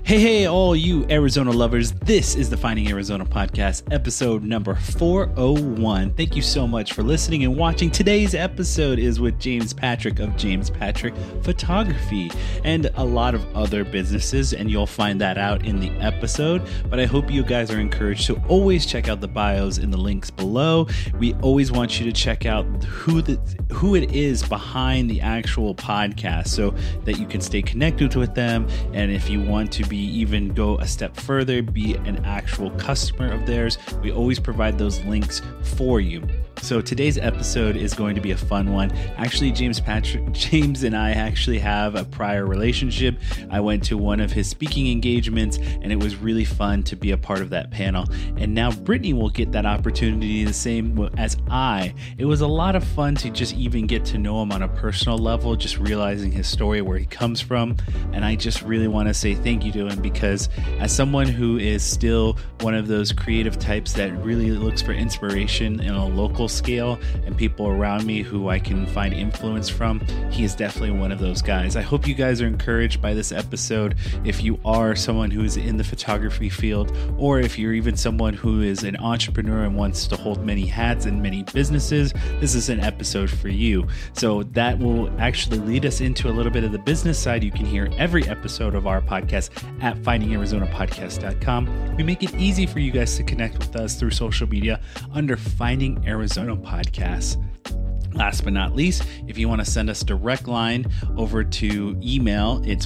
Hey, all you Arizona lovers. This is the Finding Arizona podcast, episode number 401. Thank you so much for listening and watching. Today's episode is with James Patrick of James Patrick Photography and a lot of other businesses, and you'll find that out in the episode. But I hope you guys are encouraged to always check out the bios in the links below. We always want you to check out who it is behind the actual podcast so that you can stay connected with them. And if you want to even go a step further, be an actual customer of theirs, we always provide those links for you. So today's episode is going to be a fun one. Actually, James and I actually have a prior relationship. I went to one of his speaking engagements and it was really fun to be a part of that panel. And now Brittany will get that opportunity the same as I. It was a lot of fun to just even get to know him on a personal level, just realizing his story, where he comes from. And I just really want to say thank you to him, because as someone who is still one of those creative types that really looks for inspiration in a local scale and people around me who I can find influence from, he is definitely one of those guys. I hope you guys are encouraged by this episode. If you are someone who is in the photography field, or if you're even someone who is an entrepreneur and wants to hold many hats and many businesses, this is an episode for you. So that will actually lead us into a little bit of the business side. You can hear every episode of our podcast at findingarizonapodcast.com. We make it easy for you guys to connect with us through social media under Finding Arizona Podcast. Last but not least, if you want to send us direct line over to email, it's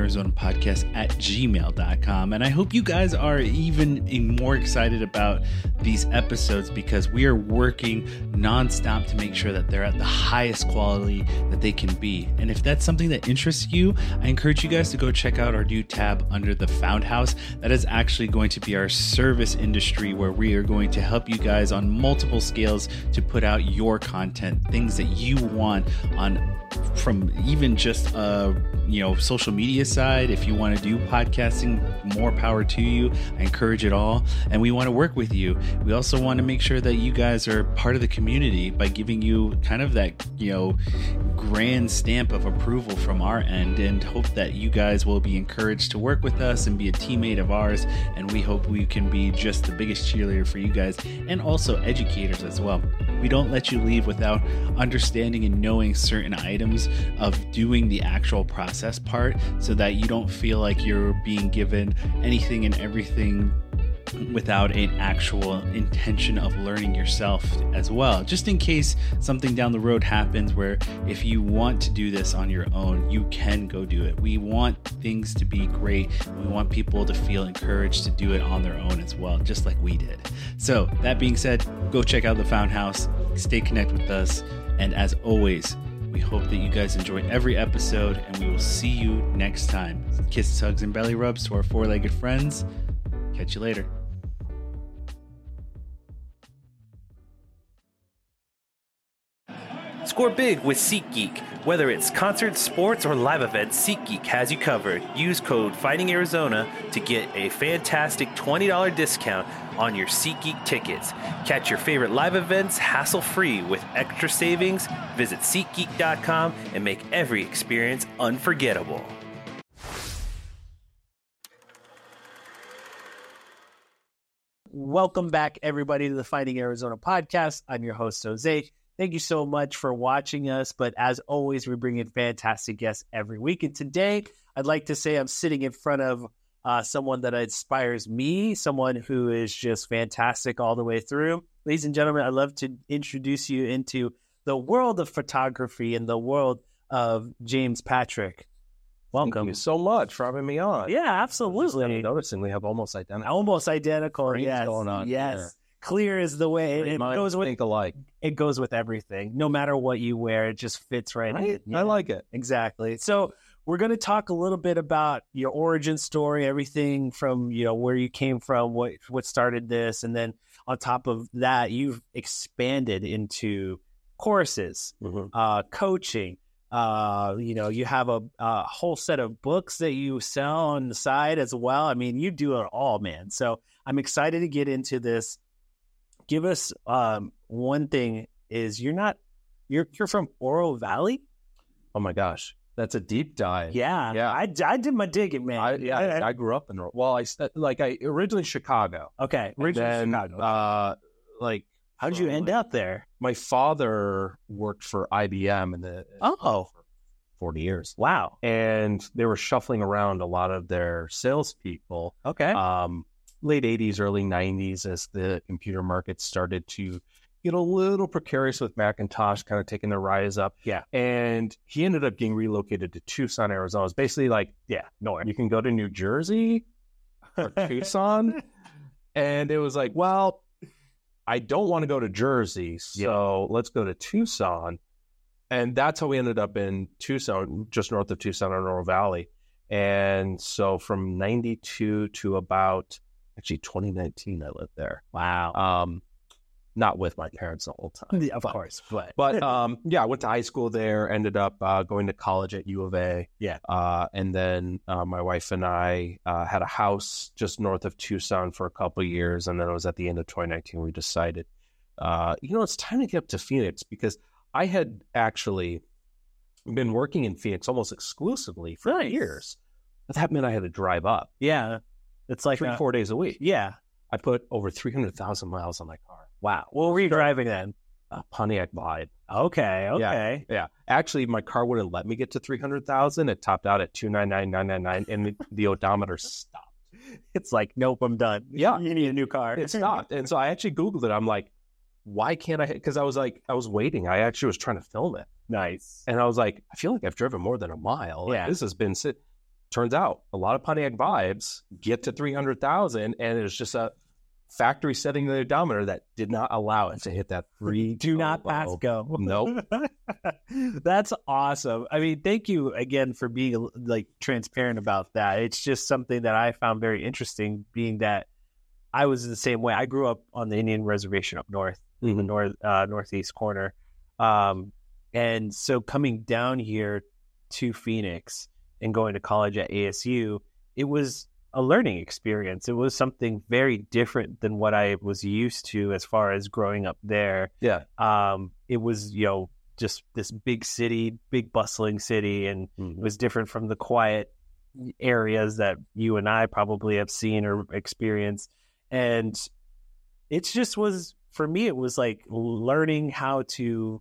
findingarizonapodcast@gmail.com. And I hope you guys are even more excited about these episodes, because we are working nonstop to make sure that they're at the highest quality that they can be. And if that's something that interests you, I encourage you guys to go check out our new tab under the Found House. That is actually going to be our service industry, where we are going to help you guys on multiple scales to put out your content, things that you want from even just social media side. If you want to do podcasting, more power to you. I encourage it all, and we want to work with you. We also want to make sure that you guys are part of the community by giving you kind of that grand stamp of approval from our end, and hope that you guys will be encouraged to work with us and be a teammate of ours. And we hope we can be just the biggest cheerleader for you guys, and also educators as well. We don't let you leave without understanding and knowing certain items of doing the actual process part, so that you don't feel like you're being given anything and everything without an actual intention of learning yourself as well, just in case something down the road happens where if you want to do this on your own, you can go do it. We want things to be great. We want people to feel encouraged to do it on their own as well, just like we did. So that being said, go check out the Found House, stay connected with us, and as always, we hope that you guys enjoy every episode, and we will see you next time. Kisses, hugs, and belly rubs to our four-legged friends. Catch you later. Score big with SeatGeek. Whether it's concerts, sports, or live events, SeatGeek has you covered. Use code FIGHTINGArizona to get a fantastic $20 discount on your SeatGeek tickets. Catch your favorite live events hassle-free with extra savings. Visit SeatGeek.com and make every experience unforgettable. Welcome back, everybody, to the Finding Arizona podcast. I'm your host, Jose. Thank you so much for watching us. But as always, we bring in fantastic guests every week. And today, I'd like to say I'm sitting in front of someone that inspires me, someone who is just fantastic all the way through. Ladies and gentlemen, I'd love to introduce you into the world of photography and the world of James Patrick. Welcome. Thank you so much for having me on. Yeah, absolutely. I'm noticing we have almost identical. Almost identical. Yes. Going on. Yes. Here. Clear is the way. It goes with think alike. It goes with everything. No matter what you wear, it just fits right in. Yeah. I like it. Exactly. So we're going to talk a little bit about your origin story, everything from where you came from, what started this, and then on top of that, you've expanded into courses, coaching. You have a whole set of books that you sell on the side as well. I mean, you do it all, man. So I'm excited to get into this. Give us one thing is you're from Oro Valley? Oh my gosh. That's a deep dive. Yeah. Yeah. I did my digging, man. I grew up in, I originally Chicago. Okay. And then, Chicago. How did you end up there? My father worked for IBM for 40 years. Wow. And they were shuffling around a lot of their salespeople. Okay. Late 80s, early 90s, as the computer market started to get a little precarious with Macintosh kind of taking the rise up. Yeah. And he ended up getting relocated to Tucson, Arizona. It's basically like, you can go to New Jersey or Tucson. And it was like, well, I don't want to go to Jersey, so let's go to Tucson. And that's how we ended up in Tucson, just north of Tucson in Oro Valley. And so from 92 to about, 2019, I lived there. Wow. Not with my parents the whole time. Yeah, of course. But I went to high school there, ended up going to college at U of A. Yeah. And then my wife and I had a house just north of Tucson for a couple of years. And then it was at the end of 2019, we decided, it's time to get up to Phoenix, because I had actually been working in Phoenix almost exclusively for years. But that meant I had to drive up. Yeah. It's like 4 days a week. Yeah. I put over 300,000 miles on my car. Wow. What were you driving then? Pontiac Vibe. Okay. Yeah. Actually, my car wouldn't let me get to 300,000. It topped out at 299,999, and the odometer stopped. It's like, nope, I'm done. Yeah. You need a new car. It stopped. And so I actually Googled it. I'm like, why can't I? Because I was waiting. I actually was trying to film it. Nice. And I was like, I feel like I've driven more than a mile. Yeah. This has been turns out a lot of Pontiac Vibes get to 300,000, and it's just a factory setting the odometer that did not allow it to hit that 3. Do not pass go. Nope. That's awesome. I mean, thank you again for being transparent about that. It's just something that I found very interesting, being that I was the same way. I grew up on the Indian reservation up north, in the northeast corner. And so coming down here to Phoenix and going to college at ASU, it was a learning experience. It was something very different than what I was used to as far as growing up there. Yeah. It was, just this big city, big bustling city, and it was different from the quiet areas that you and I probably have seen or experienced. And it just was, for me, it was like learning how to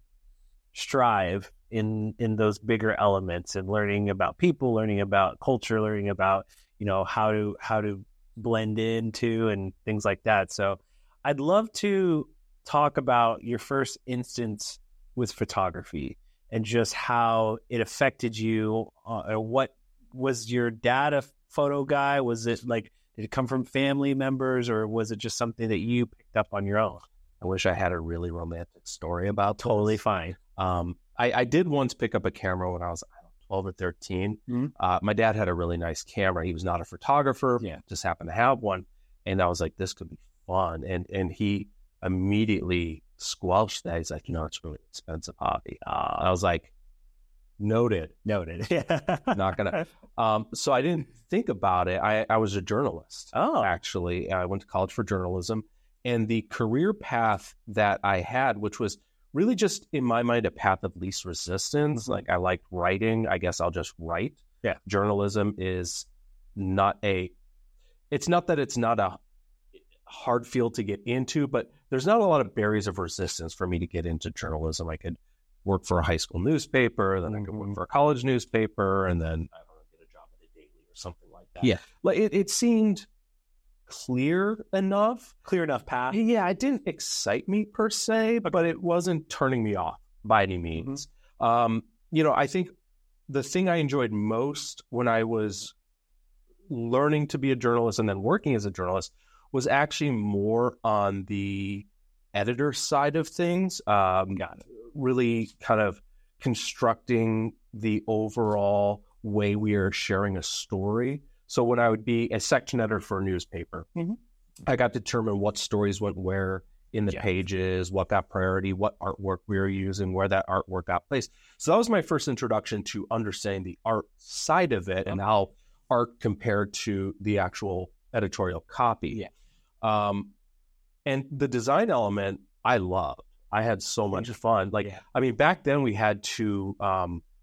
strive in those bigger elements, and learning about people, learning about culture, learning about how to blend into and things like that. So I'd love to talk about your first instance with photography and just how it affected you. What was your dad a photo guy? Was it did it come from family members, or was it just something that you picked up on your own? I wish I had a really romantic story about Totally this. fine. I did once pick up a camera when I was 12 or 13. My dad had a really nice camera. He was not a photographer, just happened to have one. And I was like, this could be fun. And he immediately squelched that. He's like, it's a really expensive hobby. I was like, noted. Yeah. Not gonna. So I didn't think about it. I was a journalist. Oh, actually, I went to college for journalism, and the career path that I had, which was really just in my mind a path of least resistance. Like, I liked writing. I guess I'll just write. Yeah. Journalism is not it's not that it's not a hard field to get into, but there's not a lot of barriers of resistance for me to get into journalism. I could work for a high school newspaper, then I could work for a college newspaper, and then I don't know, get a job at a daily or something like that. Yeah. Like it seemed clear enough path. Yeah, it didn't excite me per se, but it wasn't turning me off by any means. I think the thing I enjoyed most when I was learning to be a journalist and then working as a journalist was actually more on the editor side of things. Really kind of constructing the overall way we are sharing a story. So when I would be a section editor for a newspaper, I got to determine what stories went where in the pages, what got priority, what artwork we were using, where that artwork got placed. So that was my first introduction to understanding the art side of it and how art compared to the actual editorial copy. And the design element, I loved. I had so much fun. I mean, back then we had to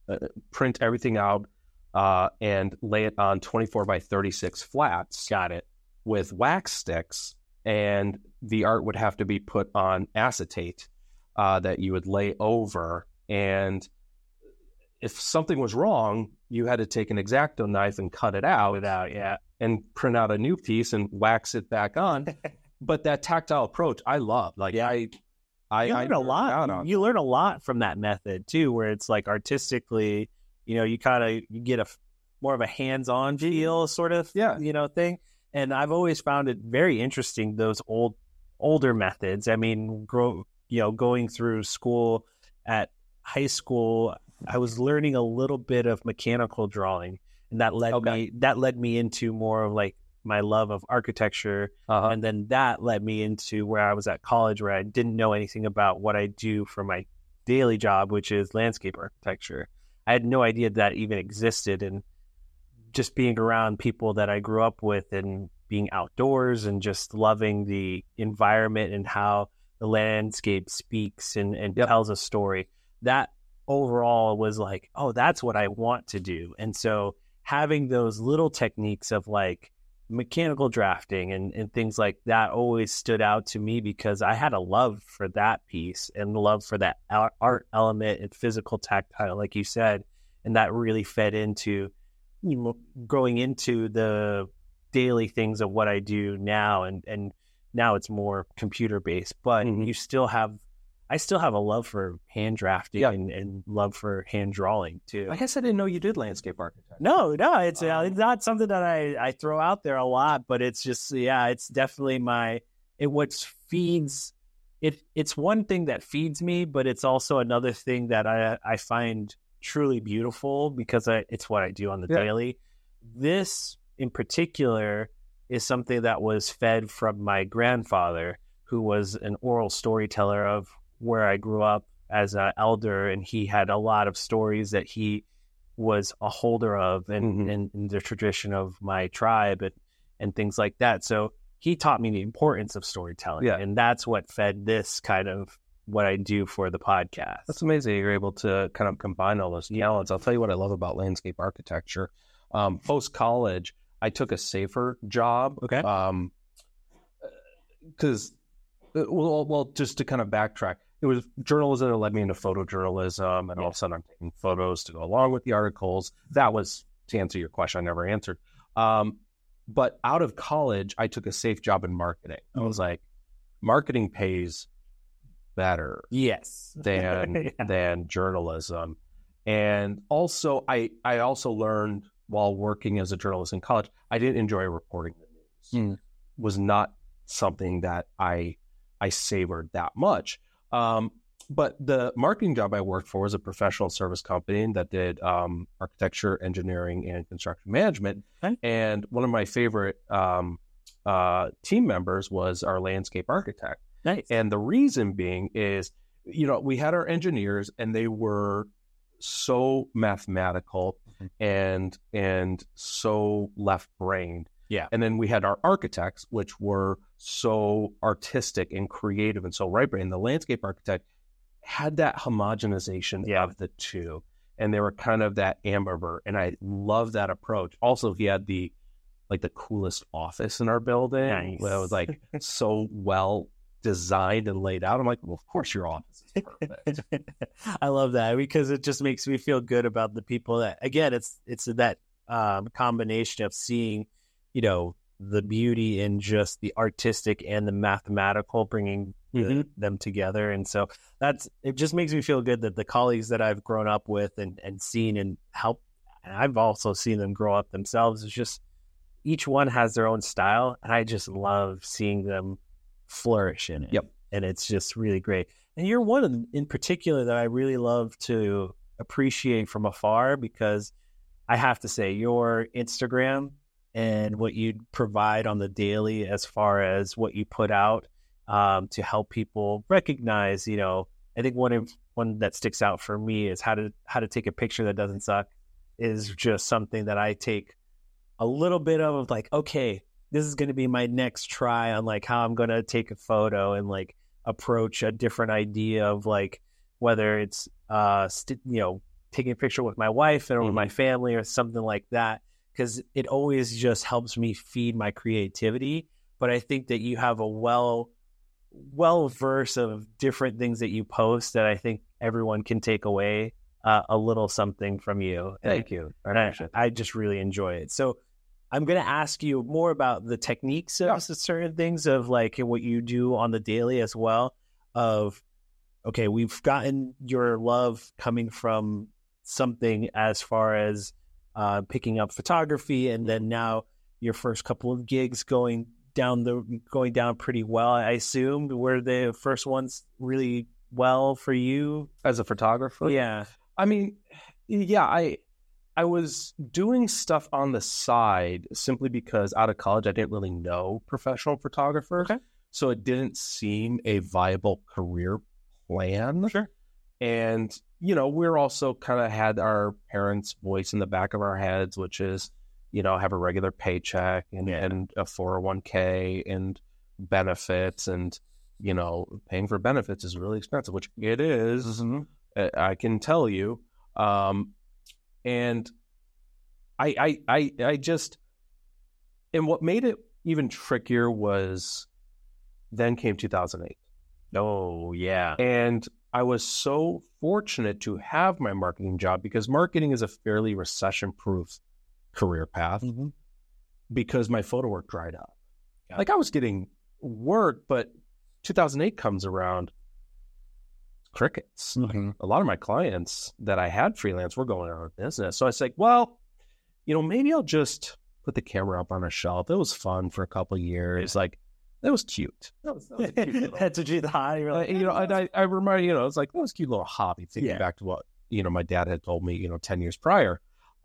print everything out, and lay it on 24 by 36 flats. Got it. With wax sticks, and the art would have to be put on acetate that you would lay over. And if something was wrong, you had to take an X-Acto knife and cut it out, and print out a new piece and wax it back on. But that tactile approach, I love. Like, I learn a lot. You learn a lot from that method too, where it's like artistically, you get a more of a hands-on feel sort of, thing. And I've always found it very interesting, those older methods. I mean, going through school at high school, I was learning a little bit of mechanical drawing, and that led me into more of like my love of architecture. And then that led me into where I was at college, where I didn't know anything about what I do for my daily job, which is landscape architecture. I had no idea that even existed. And just being around people that I grew up with and being outdoors and just loving the environment and how the landscape speaks and tells a story, that overall was like, oh, that's what I want to do. And so having those little techniques of like mechanical drafting and things like that always stood out to me, because I had a love for that piece and love for that art element and physical tactile, like you said. And that really fed into growing into the daily things of what I do now. And now it's more computer based, but I still have a love for hand drafting and love for hand drawing too. I guess I didn't know you did landscape architecture. No, it's not something that I throw out there a lot, but it's just, it's definitely it's one thing that feeds me, but it's also another thing that I find truly beautiful, because it's what I do on the daily. This in particular is something that was fed from my grandfather, who was an oral storyteller of where I grew up as an elder, and he had a lot of stories that he was a holder of in the tradition of my tribe and things like that. So he taught me the importance of storytelling, and that's what fed this kind of what I do for the podcast. That's amazing. You're able to kind of combine all those talents. I'll tell you what I love about landscape architecture. Post-college, I took a safer job. Okay. Because, just to kind of backtrack, it was journalism that led me into photojournalism, and all of a sudden I'm taking photos to go along with the articles. That was, to answer your question, I never answered. But out of college, I took a safe job in marketing. I was like, marketing pays better than journalism. And also, I also learned while working as a journalist in college, I didn't enjoy reporting the news. Was not something that I savored that much. But the marketing job I worked for was a professional service company that did architecture, engineering, and construction management. Okay. And one of my favorite team members was our landscape architect. Nice. And the reason being is, we had our engineers, and they were so mathematical and so left-brained. Yeah. And then we had our architects, which were so artistic and creative and so right-brained. The landscape architect had that homogenization of the two, and they were kind of that ambivert. And I love that approach. Also, he had the coolest office in our building. Nice. It was like so well designed and laid out. I'm like, well, of course your office is perfect. I love that, because it just makes me feel good about the people that, again, it's that combination of seeing, the beauty in just the artistic and the mathematical, bringing them together. And so it just makes me feel good that the colleagues that I've grown up with and seen and helped, and I've also seen them grow up themselves, is just each one has their own style. And I just love seeing them flourish in it. Yep. And it's just really great. And you're one of them in particular that I really love to appreciate from afar, because I have to say your Instagram and what you provide on the daily, as far as what you put out to help people recognize, I think one that sticks out for me is how to take a picture that doesn't suck, is just something that I take a little bit of like, okay, this is going to be my next try on like how I'm going to take a photo and like approach a different idea of like, whether it's, taking a picture with my wife or with my family or something like that, because it always just helps me feed my creativity. But I think that you have a well verse of different things that you post that I think everyone can take away a little something from you. Thank you. I just really enjoy it. So I'm going to ask you more about the techniques of certain things of like what you do on the daily as well. Of, okay, we've gotten your love coming from something as far as picking up photography, and then now your first couple of gigs going down pretty well. I assume were the first ones really well for you as a photographer? Yeah, I mean, yeah, I was doing stuff on the side simply because out of college I didn't really know professional photographers, so it didn't seem a viable career plan. Sure. And, you know, we're also kind of had our parents' voice in the back of our heads, which is, you know, have a regular paycheck and a 401k and benefits. And, you know, paying for benefits is really expensive, which it is. I can tell you. And I just, and what made it even trickier was then came 2008. Oh, yeah. And I was so fortunate to have my marketing job because marketing is a fairly recession-proof career path because my photo work dried up. Like I was getting work, but 2008 comes around, crickets. A lot of my clients that I had freelance were going out of business. So I was like, well, you know, maybe I'll just put the camera up on a shelf. It was fun for a couple of years. Like, that was cute. That was a cute little, that's what you thought. You were like, you know, and I remember, you know, it's like, that was a cute little hobby, thinking back to what, you know, my dad had told me, you know, 10 years prior.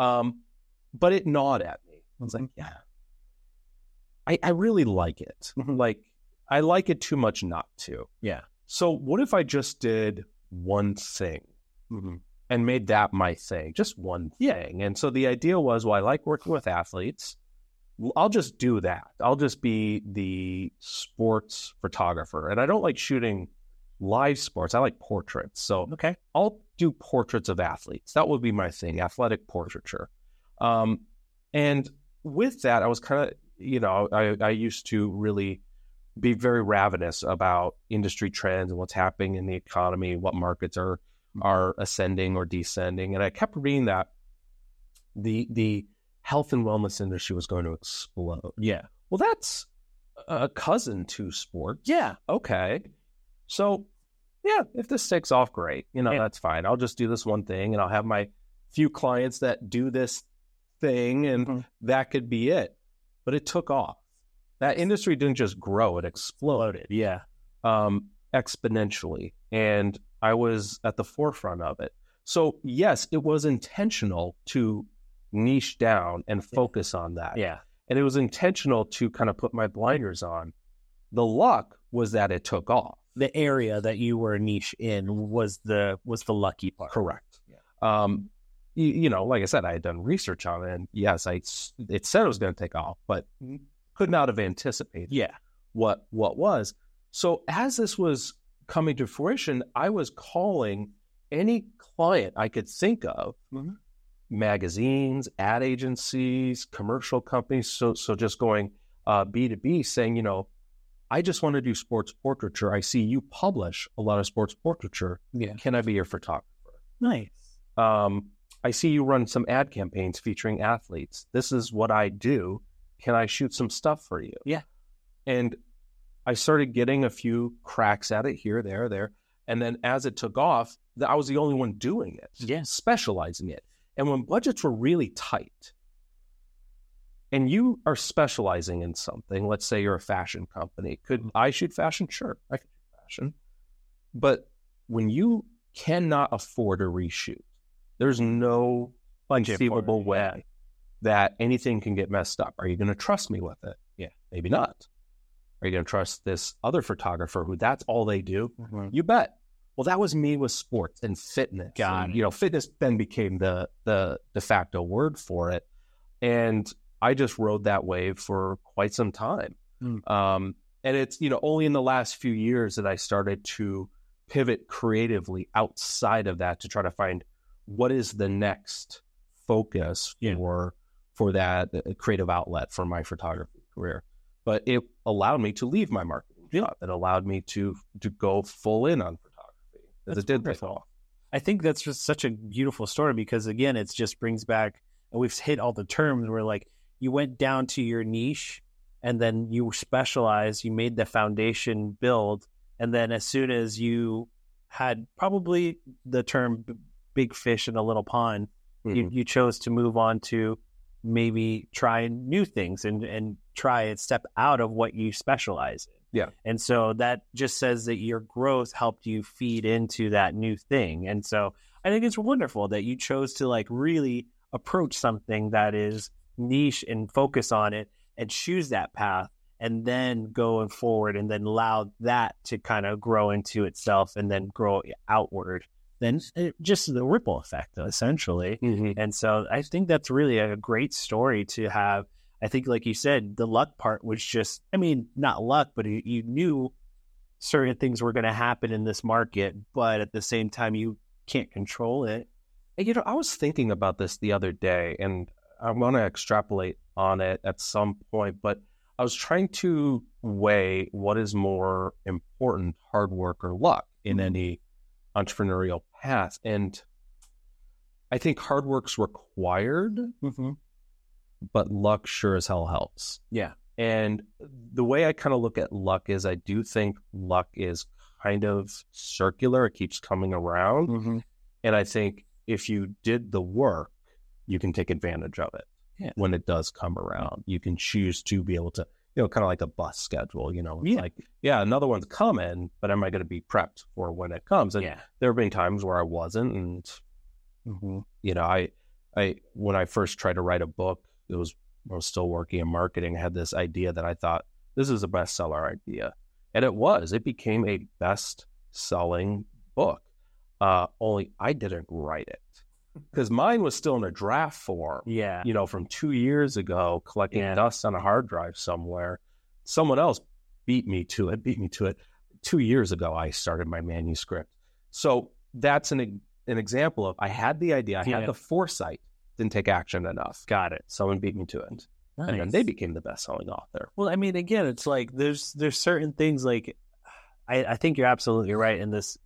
But it gnawed at me. I was like, yeah, I really like it. Like, I like it too much not to. Yeah. So what if I just did one thing and made that my thing, just one thing? And so the idea was, well, I like working with athletes. I'll just do that. I'll just be the sports photographer. And I don't like shooting live sports. I like portraits. So I'll do portraits of athletes. That would be my thing, athletic portraiture. And with that, I was kind of, you know, I used to really be very ravenous about industry trends and what's happening in the economy, what markets are ascending or descending. And I kept reading that the health and wellness industry was going to explode. Yeah. Well, that's a cousin to sports. Yeah. Okay. So, yeah, if this takes off, great. You know, that's fine. I'll just do this one thing and I'll have my few clients that do this thing and that could be it. But it took off. That industry didn't just grow, it exploded. Yeah. Exponentially. And I was at the forefront of it. So, yes, it was intentional to niche down and focus on that. Yeah. And it was intentional to kind of put my blinders on. The luck was that it took off. The area that you were niche in was the lucky part. Correct. Yeah. You know, like I said, I had done research on it, and yes, it said it was going to take off, but could not have anticipated what was. So as this was coming to fruition, I was calling any client I could think of, magazines, ad agencies, commercial companies. So just going B2B, saying, you know, I just want to do sports portraiture. I see you publish a lot of sports portraiture. Yeah. Can I be your photographer? Nice. I see you run some ad campaigns featuring athletes. This is what I do. Can I shoot some stuff for you? Yeah. And I started getting a few cracks at it here, there. And then as it took off, I was the only one doing it, specializing it. And when budgets were really tight, and you are specializing in something, let's say you're a fashion company. Could I shoot fashion? Sure, I could shoot fashion. But when you cannot afford a reshoot, there's no conceivable way that anything can get messed up. Are you going to trust me with it? Yeah. Maybe not. Are you going to trust this other photographer who that's all they do? You bet. Well, that was me with sports and fitness. God. You know, fitness then became the de facto word for it. And I just rode that wave for quite some time. And it's, you know, only in the last few years that I started to pivot creatively outside of that to try to find what is the next focus for that creative outlet for my photography career. But it allowed me to leave my marketing job. It allowed me to go full in on photography. As it did take off. I think that's just such a beautiful story because, again, it just brings back, and we've hit all the terms where, like, you went down to your niche and then you specialized, you made the foundation build, and then as soon as you had probably the term big fish in a little pond, you chose to move on to maybe try new things and try and step out of what you specialize in. Yeah. And so that just says that your growth helped you feed into that new thing. And so I think it's wonderful that you chose to like really approach something that is niche and focus on it and choose that path and then going forward and then allow that to kind of grow into itself and then grow outward. Then just the ripple effect, essentially. And so I think that's really a great story to have. I think, like you said, the luck part was just, I mean, not luck, but you knew certain things were going to happen in this market, but at the same time, you can't control it. You know, I was thinking about this the other day, and I want to extrapolate on it at some point, but I was trying to weigh what is more important, hard work or luck in any entrepreneurial path. And I think hard work's required, but luck sure as hell helps. Yeah. And the way I kind of look at luck is I do think luck is kind of circular. It keeps coming around. And I think if you did the work, you can take advantage of it when it does come around. You can choose to be able to, you know, kind of like a bus schedule, you know, like, another one's coming, but am I going to be prepped for when it comes? And there have been times where I wasn't. And, you know, I when I first tried to write a book, I was still working in marketing. I had this idea that I thought, this is a bestseller idea. And it became a best-selling book. Only I didn't write it. Because mine was still in a draft form, you know, from 2 years ago, collecting dust on a hard drive somewhere. Someone else beat me to it. 2 years ago, I started my manuscript. So that's an example of I had the idea, I had the foresight, didn't take action enough. Got it. Someone beat me to it. Nice. And then they became the best-selling author. Well, I mean, again, it's like there's certain things like I think you're absolutely right in this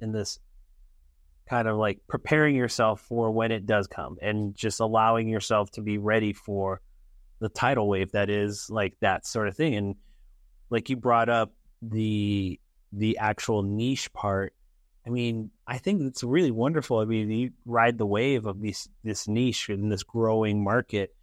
kind of like preparing yourself for when it does come and just allowing yourself to be ready for the tidal wave that is like that sort of thing. And like you brought up the actual niche part. I mean, I think it's really wonderful. I mean, you ride the wave of this niche in this growing market.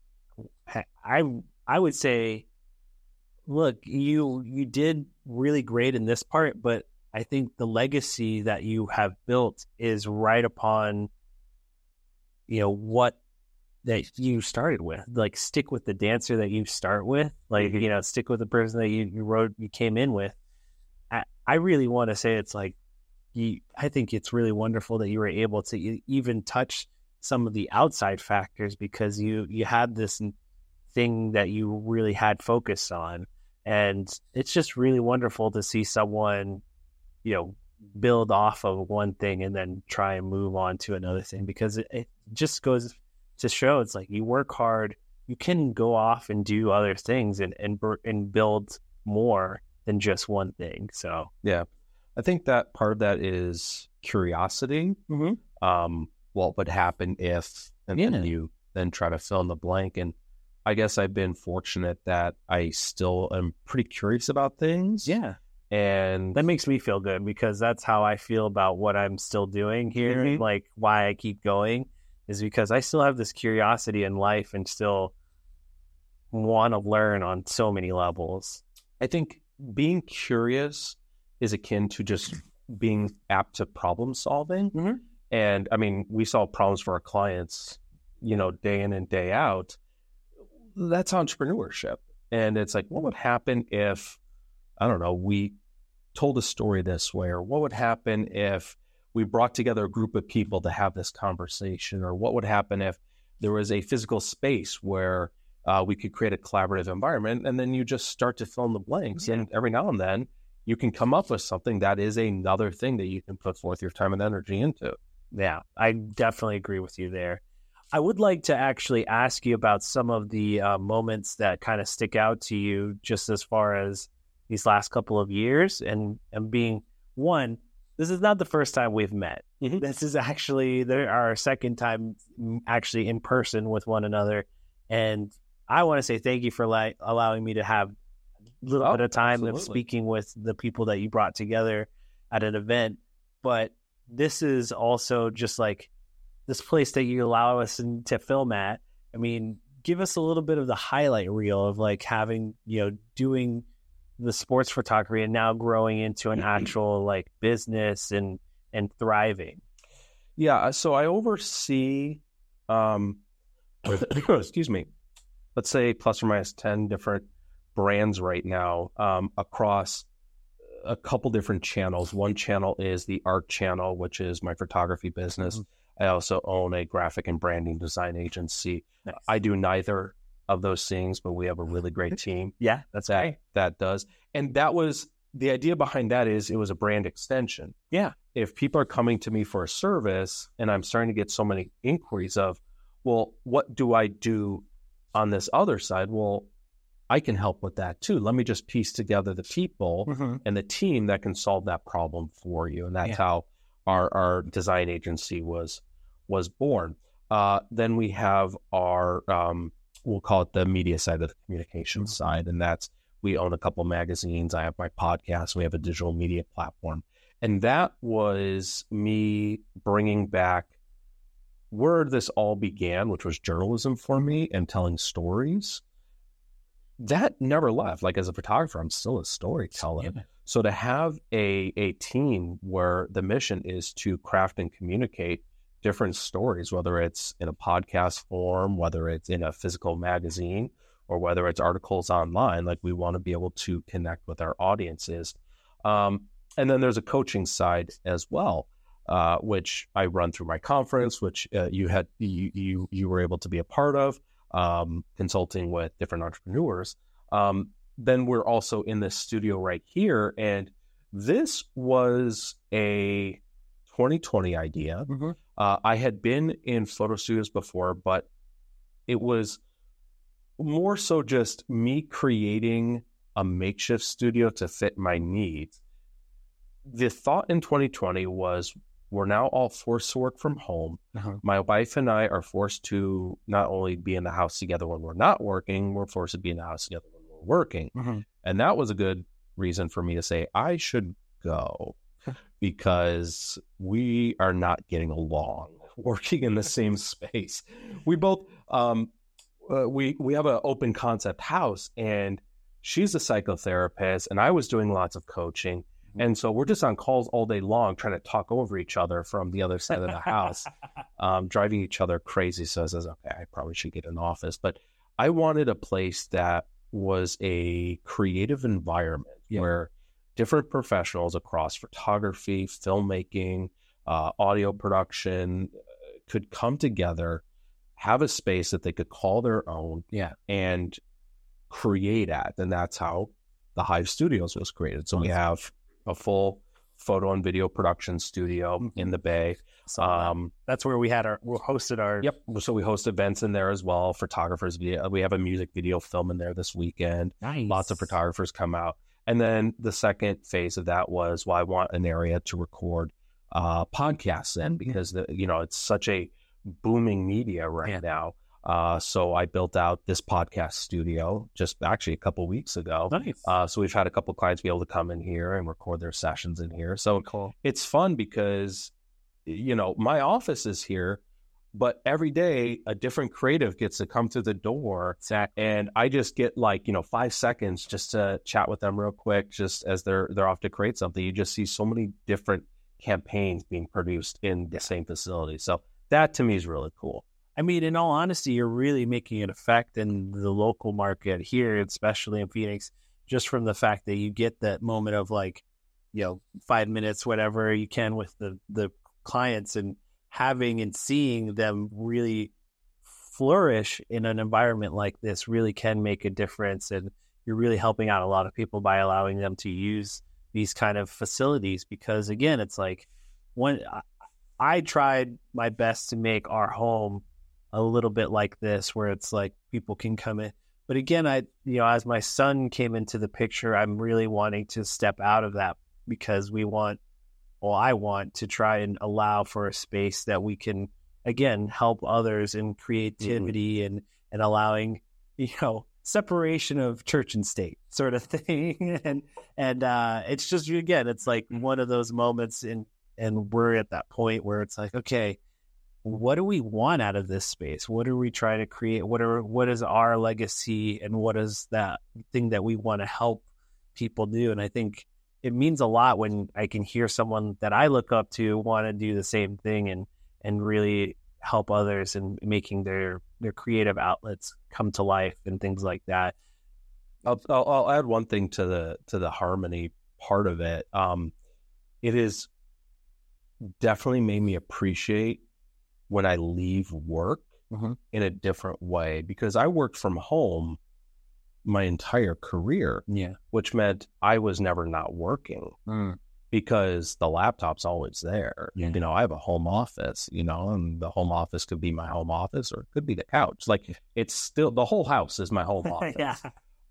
I would say, look, you did really great in this part, but I think the legacy that you have built is right upon, you know, what that you started with. Like, stick with the dancer that you start with. Like, you know, stick with the person that you came in with. I really want to say it's like, I think it's really wonderful that you were able to even touch some of the outside factors because you had this thing that you really had focus on. And it's just really wonderful to see someone, you know, build off of one thing and then try and move on to another thing because it just goes to show it's like you work hard, you can go off and do other things and build more than just one thing. So, yeah, I think that part of that is curiosity. What would happen if, and then you then try to fill in the blank. And I guess I've been fortunate that I still am pretty curious about things. Yeah. And that makes me feel good because that's how I feel about what I'm still doing here. Like why I keep going is because I still have this curiosity in life and still want to learn on so many levels. I think being curious is akin to just being apt to problem solving. And I mean, we solve problems for our clients, you know, day in and day out. That's entrepreneurship. And it's like, what would happen if, I don't know, we told a story this way, or what would happen if we brought together a group of people to have this conversation, or what would happen if there was a physical space where we could create a collaborative environment, and then you just start to fill in the blanks. And every now and then you can come up with something that is another thing that you can put forth your time and energy into. Yeah, I definitely agree with you there. I would like to actually ask you about some of the moments that kind of stick out to you just as far as these last couple of years and being one, this is not the first time we've met. Mm-hmm. This is actually our second time actually in person with one another. And I want to say thank you for allowing me to have a little bit of time of speaking with the people that you brought together at an event. But this is also just like this place that you allow us to film at. I mean, give us a little bit of the highlight reel of like having, doing the sports photography and now growing into an actual like business and thriving. Yeah. So I oversee, excuse me, let's say plus or minus 10 different brands right now, across a couple different channels. One channel is the art channel, which is my photography business. Mm-hmm. I also own a graphic and branding design agency. Nice. I do neither of those things, but we have a really great team. Yeah, that's right. That does. And that was the idea behind that is it was a brand extension. Yeah. If people are coming to me for a service and I'm starting to get so many inquiries of, well, what do I do on this other side? Well, I can help with that too. Let me just piece together the people and the team that can solve that problem for you. And that's how our design agency was born. Then we have our, we'll call it the media side of the communication side. And that's, we own a couple magazines. I have my podcast. We have a digital media platform. And that was me bringing back where this all began, which was journalism for me and telling stories. That never left. Like as a photographer, I'm still a storyteller. Yeah. So to have a team where the mission is to craft and communicate different stories, whether it's in a podcast form, whether it's in a physical magazine, or whether it's articles online, like we want to be able to connect with our audiences. And then there's a coaching side as well, which I run through my conference, which you were able to be a part of, consulting with different entrepreneurs. Then we're also in this studio right here. And this was a 2020 idea. I had been in photo studios before, but it was more so just me creating a makeshift studio to fit my needs. The thought in 2020 was we're now all forced to work from home. My wife and I are forced to not only be in the house together when we're not working, we're forced to be in the house together when we're working. And that was a good reason for me to say, I should go because we are not getting along working in the same space. We both, we have an open concept house and she's a psychotherapist and I was doing lots of coaching. And so we're just on calls all day long trying to talk over each other from the other side of the house, driving each other crazy. So I says, okay, I probably should get an office. But I wanted a place that was a creative environment where different professionals across photography, filmmaking, audio production could come together, have a space that they could call their own and create at. And that's how the Hive Studios was created. So we have a full photo and video production studio in the Bay. That's where we hosted our... Yep. So we host events in there as well. Photographers, we have a music video film in there this weekend. Nice. Lots of photographers come out. And then the second phase of that was, well, I want an area to record podcasts in because it's such a booming media right now. So I built out this podcast studio just actually a couple weeks ago. Nice. So we've had a couple clients be able to come in here and record their sessions in here. So cool. It's fun because, my office is here, but every day a different creative gets to come through the door. Exactly. And I just get 5 seconds just to chat with them real quick, just as they're off to create something. You just see so many different campaigns being produced in the same facility. So that to me is really cool. I mean, in all honesty, you're really making an effect in the local market here, especially in Phoenix, just from the fact that you get that moment of 5 minutes, whatever you can with the clients and having and seeing them really flourish in an environment like this really can make a difference. And you're really helping out a lot of people by allowing them to use these kind of facilities because, again, it's like I tried my best to make our home a little bit like this, where it's like people can come in. But again, as my son came into the picture, I'm really wanting to step out of that, because I want to try and allow for a space that we can, again, help others in creativity and allowing, separation of church and state sort of thing. and it's just, again, it's like one of those moments and we're at that point where it's like, okay, what do we want out of this space? What are we trying to create? What is our legacy, and what is that thing that we want to help people do? And I think it means a lot when I can hear someone that I look up to want to do the same thing and really help others in making their creative outlets come to life and things like that. I'll add one thing to the harmony part of it. It is definitely made me appreciate when I leave work in a different way, because I worked from home my entire career, which meant I was never not working because the laptop's always there. I have a home office, and the home office could be my home office, or it could be the couch. Like, it's still, the whole house is my home office.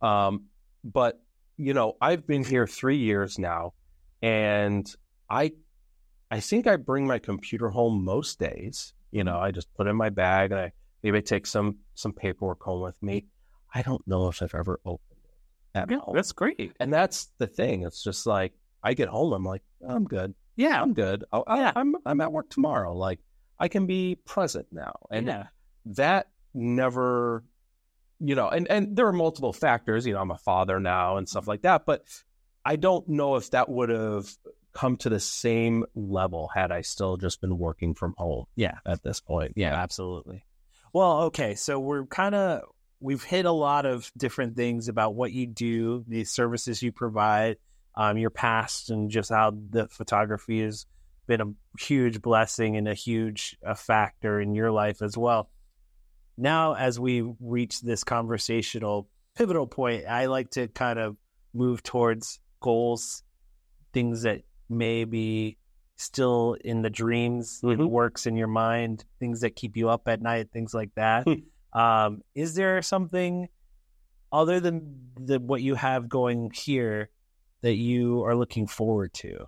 But I've been here 3 years now, and I think I bring my computer home most days. I just put it in my bag, and maybe I take some paperwork home with me. I don't know if I've ever opened it at home. That's great. And that's the thing. It's just like, I get home, I'm like, I'm good. Yeah, I'm good. I'm at work tomorrow. Like, I can be present now. And that never, and there are multiple factors. I'm a father now and stuff like that. But I don't know if that would have come to the same level had I still just been working from home. At this point. Yeah, absolutely. Well, okay. So we've hit a lot of different things about what you do, the services you provide, your past, and just how the photography has been a huge blessing and a huge factor in your life as well. Now, as we reach this conversational pivotal point, I like to kind of move towards goals, things that may be still in the dreams, works in your mind, things that keep you up at night, things like that. Is there something other than what you have going here that you are looking forward to?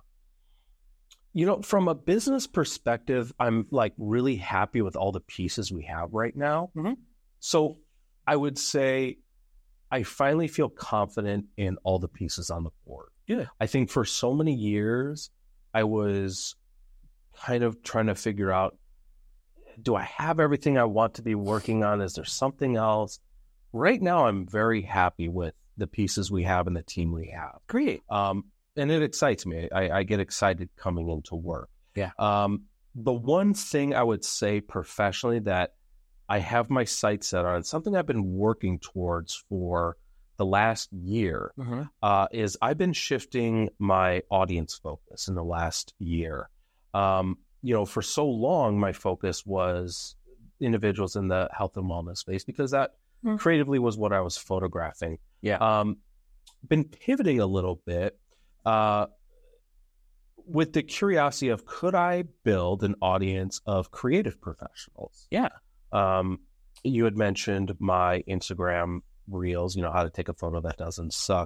From a business perspective, I'm like really happy with all the pieces we have right now. So I would say I finally feel confident in all the pieces on the board. I think for so many years, I was kind of trying to figure out, do I have everything I want to be working on? Is there something else? Right now, I'm very happy with the pieces we have and the team we have. Great. And it excites me. I get excited coming into work. Yeah. The one thing I would say professionally that I have my sights set on, something I've been working towards for the last year, is I've been shifting my audience focus in the last year. For so long, my focus was individuals in the health and wellness space, because that creatively was what I was photographing. Been pivoting a little bit with the curiosity of, could I build an audience of creative professionals? You had mentioned my Instagram reels, how to take a photo that doesn't suck.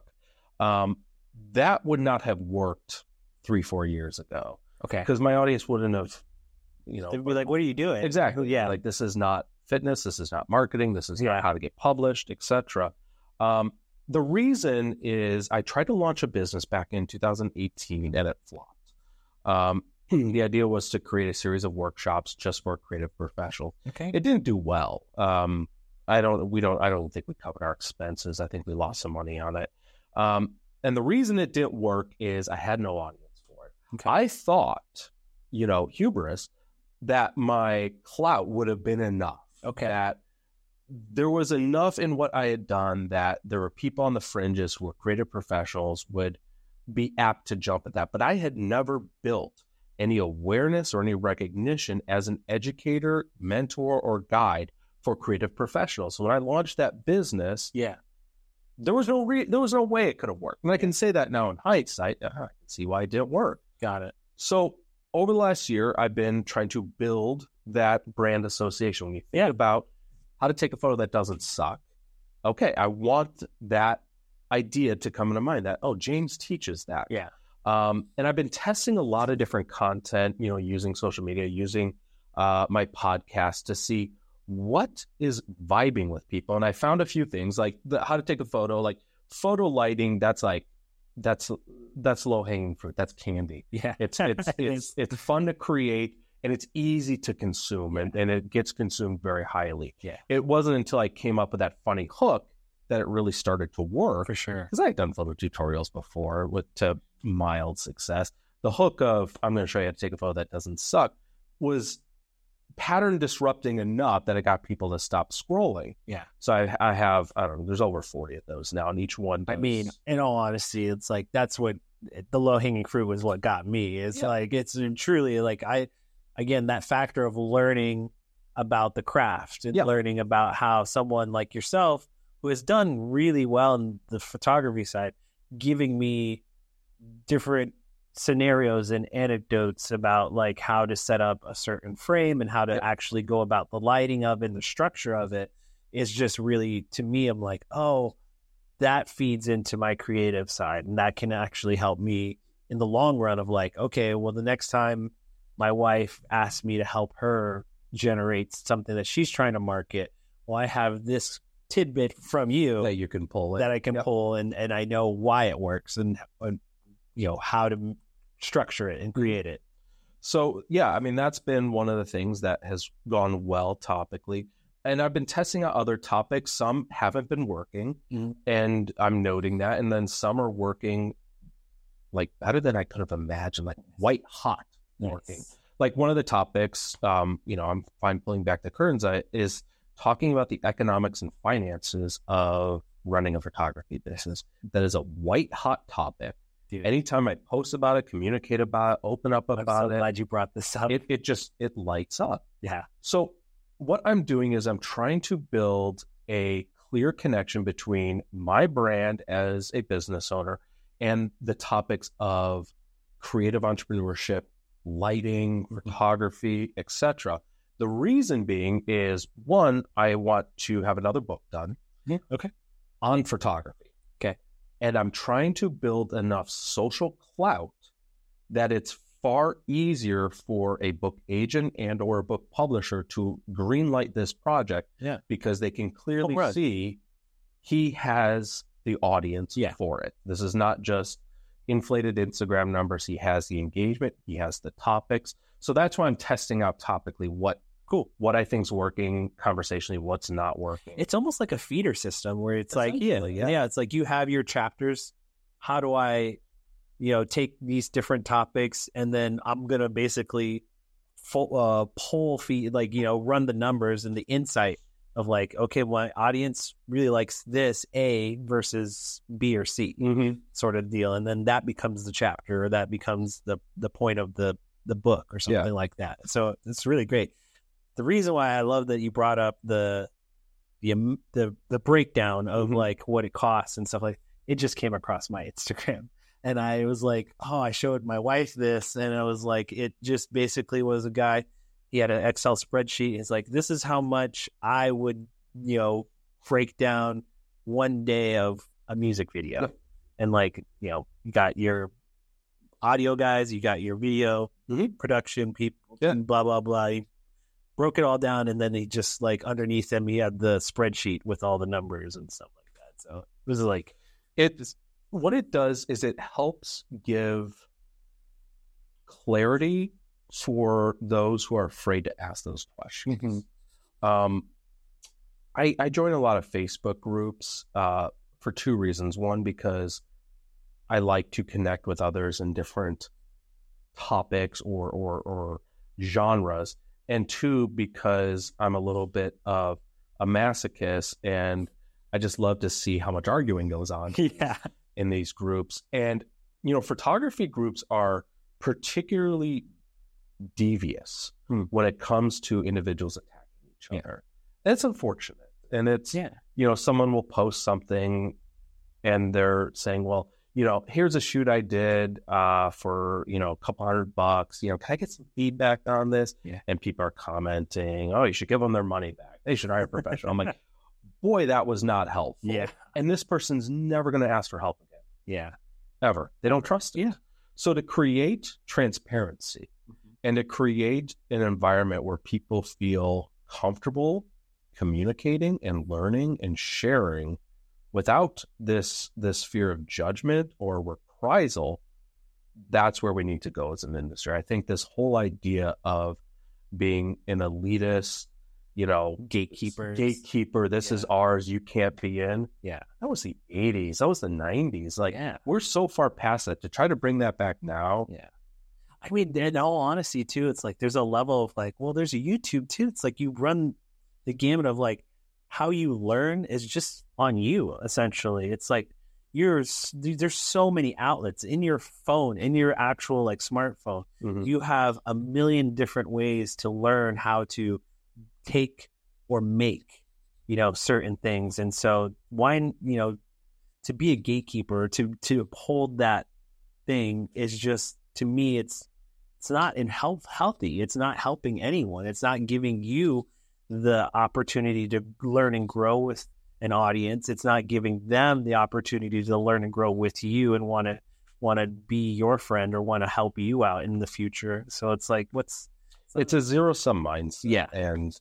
That would not have worked 3-4 years ago. Okay. Because my audience wouldn't have, they'd be like, what are you doing? Exactly. Yeah. Like, this is not fitness. This is not marketing. This is not how to get published, etc. The reason is I tried to launch a business back in 2018 and it flopped. The idea was to create a series of workshops just for creative professionals. Okay. It didn't do well. I don't think we covered our expenses. I think we lost some money on it. And the reason it didn't work is I had no audience for it. Okay. I thought, hubris, that my clout would have been enough. Okay. That there was enough in what I had done that there were people on the fringes who were creative professionals would be apt to jump at that. But I had never built any awareness or any recognition as an educator, mentor, or guide for creative professionals. So when I launched that business, there was no way it could have worked. And I can say that now in hindsight, I can see why it didn't work. Got it. So over the last year, I've been trying to build that brand association. When you think about how to take a photo that doesn't suck, okay, I want that idea to come into mind that, oh, James teaches that. Yeah. And I've been testing a lot of different content, using social media, using my podcast to see what is vibing with people. And I found a few things like how to take a photo, like photo lighting. That's low hanging fruit. That's candy. Yeah. It's fun to create and it's easy to consume and it gets consumed very highly. Yeah. It wasn't until I came up with that funny hook that it really started to work. For sure. Because I had done photo tutorials before to mild success. The hook of, I'm going to show you how to take a photo that doesn't suck, was pattern disrupting enough that it got people to stop scrolling. Yeah. So I have, I don't know, there's over 40 of those now, and each one does. I mean, in all honesty, it's like that's what the low hanging fruit was what got me. It's like it's truly like again, that factor of learning about the craft and learning about how someone like yourself who has done really well in the photography side, giving me different scenarios and anecdotes about like how to set up a certain frame and how to actually go about the lighting of it and the structure of it is just really, to me, I'm like, oh, that feeds into my creative side and that can actually help me in the long run of like, okay, well, the next time my wife asks me to help her generate something that she's trying to market, well, I have this tidbit from you that you can pull it, that I can pull and I know why it works and how to structure it and create it. So yeah, I mean, that's been one of the things that has gone well topically. And I've been testing out other topics. Some haven't been working and I'm noting that. And then some are working like better than I could have imagined, like white hot working. Like one of the topics, I'm fine pulling back the curtains, is talking about the economics and finances of running a photography business. That is a white hot topic. Dude. Anytime I post about it, communicate about it, open up about it. I'm so glad you brought this up. It lights up. Yeah. So what I'm doing is I'm trying to build a clear connection between my brand as a business owner and the topics of creative entrepreneurship, lighting, photography, etc. The reason being is, one, I want to have another book done on photography. And I'm trying to build enough social clout that it's far easier for a book agent and or a book publisher to greenlight this project because they can clearly see he has the audience for it. This is not just inflated Instagram numbers. He has the engagement. He has the topics. So that's why I'm testing out topically what I think's working conversationally, what's not working. It's almost like a feeder system where it's like, it's like you have your chapters. How do I, take these different topics and then I'm going to basically poll feed, run the numbers and the insight of like, okay, my audience really likes this A versus B or C sort of deal. And then that becomes the chapter or that becomes the point of the book or something like that. So it's really great. The reason why I love that you brought up the breakdown of like what it costs and stuff like it just came across my Instagram and I was like, oh, I showed my wife this and I was like, it just basically was a guy. He had an Excel spreadsheet. It's like, this is how much I would, break down one day of a music video. And like, you got your audio guys, you got your video production people, and blah, blah, blah. He broke it all down. And then he just like underneath him, he had the spreadsheet with all the numbers and stuff like that. So it was like, what it does is it helps give clarity for those who are afraid to ask those questions. I join a lot of Facebook groups for two reasons. One, because I like to connect with others in different topics or genres. And two, because I'm a little bit of a masochist and I just love to see how much arguing goes on in these groups. And, photography groups are particularly devious when it comes to individuals attacking each other. It's unfortunate. And it's, someone will post something and they're saying, well, here's a shoot I did for, a couple $100. Can I get some feedback on this? Yeah. And people are commenting, oh, you should give them their money back. They should hire a professional. I'm like, boy, that was not helpful. Yeah. And this person's never going to ask for help again. Yeah. Ever. They don't trust it. Yeah. So to create transparency and to create an environment where people feel comfortable communicating and learning and sharing without this fear of judgment or reprisal, that's where we need to go as an industry. I think this whole idea of being an elitist, gatekeeper, this is ours, you can't be in. Yeah. That was the 80s. That was the 90s. We're so far past that. To try to bring that back now. Yeah. I mean, in all honesty, too, it's like there's a level of there's a YouTube, too. It's like you run the gamut of how you learn is just on you, essentially. It's like there's so many outlets in your phone, in your actual smartphone. Mm-hmm. You have a million different ways to learn how to take or make, certain things. And so why, to be a gatekeeper, to uphold that thing is just, to me, it's not healthy. It's not helping anyone. It's not giving you the opportunity to learn and grow with an audience. It's not giving them the opportunity to learn and grow with you and want to be your friend or want to help you out in the future. So it's like, it's a zero-sum mindset. Yeah. And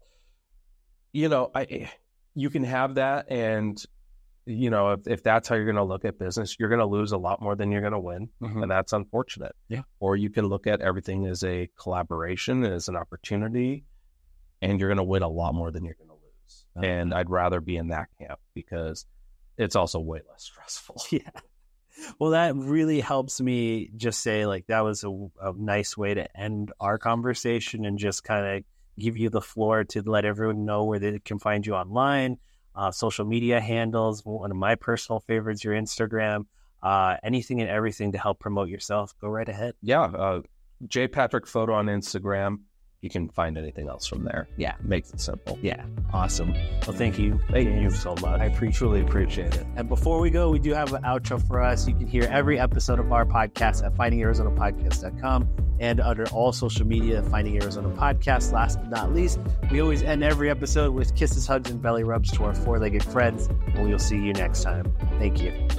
you can have that. And, if that's how you're going to look at business, you're going to lose a lot more than you're going to win. Mm-hmm. And that's unfortunate. Yeah. Or you can look at everything as a collaboration, as an opportunity, and you're going to win a lot more than you're going to lose. Okay. And I'd rather be in that camp because it's also way less stressful. Yeah. Well, that really helps me just say that was a nice way to end our conversation and just kind of give you the floor to let everyone know where they can find you online, social media handles. One of my personal favorites, your Instagram, anything and everything to help promote yourself. Go right ahead. Yeah. J. Patrick Photo on Instagram. You can find anything else from there. Yeah. Makes it simple. Yeah. Awesome. Well, thank you. Thank you so much. I truly appreciate it. And before we go, we do have an outro for us. You can hear every episode of our podcast at findingarizonapodcast.com and under all social media, Finding Arizona Podcast. Last but not least, we always end every episode with kisses, hugs, and belly rubs to our four-legged friends. And we will see you next time. Thank you.